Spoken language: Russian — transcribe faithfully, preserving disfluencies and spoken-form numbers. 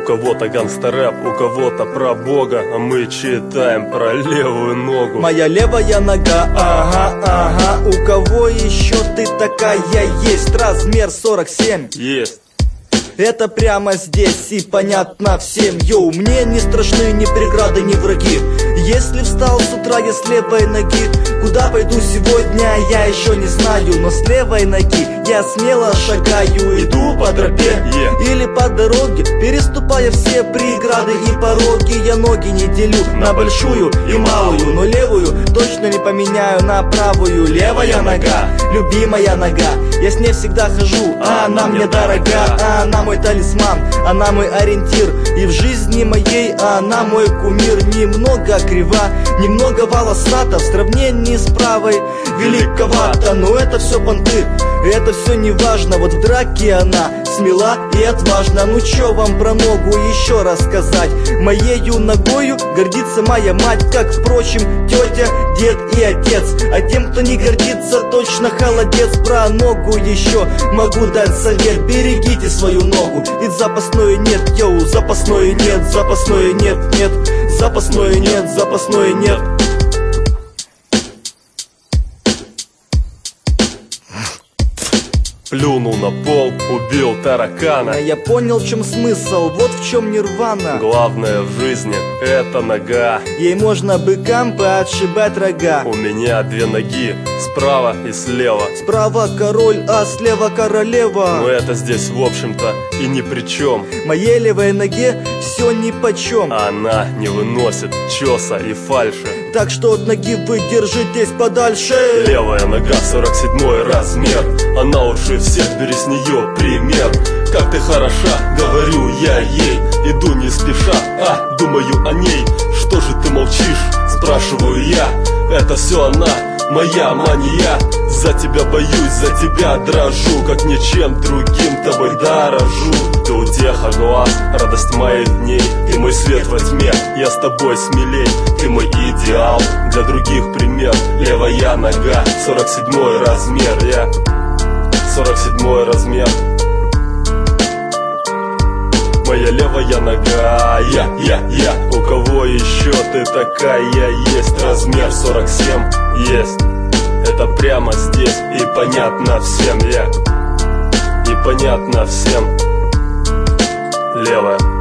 кого-то гангстер-рэп, у кого-то про Бога, а мы читаем про левую ногу. Моя левая нога, ага, ага. У кого еще ты такая есть? Размер сорок семь. Есть. Это прямо здесь и понятно всем. Йоу, мне не страшны ни преграды, ни враги. Если встал с утра я с левой ноги, куда пойду сегодня я еще не знаю. Но с левой ноги я смело шагаю. Иду по тропе yeah. или по дороге, переступая все преграды и пороги. Я ноги не делю на большую и малую, но левую точно не поменяю на правую. Левая нога, любимая нога, я с ней всегда хожу, а она мне дорога. А она мой талисман, она мой ориентир. И в жизни моей она мой кумир. Немного крива, немного волосата, в сравнении с правой великовато. Но это все понты, это все не важно. Вот в драке она смела и отважна. Ну чё вам про ногу еще рассказать? Моею ногою гордится моя мать, как, впрочем, тетя, дед и отец. А тем, кто не гордится, точно холодец. Про ногу еще могу дать совет: берегите свою ногу, ведь запасной нет, йоу, запасной нет, запасной нет, нет, запасной нет, запасной нет. Плюнул на пол, убил таракана. А я понял, в чем смысл, вот в чем нирвана. Главное в жизни — это нога. Ей можно быкам поотшибать рога. У меня две ноги, справа и слева. Справа король, а слева королева. Но это здесь, в общем-то, и ни при чем. Моей левой ноге все нипочем. Она не выносит чеса и фальши. Так что от ноги вы держитесь подальше. Левая нога, сорок седьмой размер. Она лучше всех, бери с нее пример. Как ты хороша, говорю я ей. Иду не спеша, а думаю о ней. Что же ты молчишь, спрашиваю я. Это все она, моя мания. За тебя боюсь, за тебя дрожу, как ничем другим тобой дорожу. Ты утеха глаз, радость моих дней. Ты мой свет во тьме, я с тобой смелей. Ты мой идеал, для других пример. Левая нога, сорок седьмой размер. Я сорок седьмой размер. Моя левая нога, я, я, я. У кого еще ты такая есть? Размер сорок семь, есть. Это прямо здесь и понятно всем, я. И понятно всем. Левая.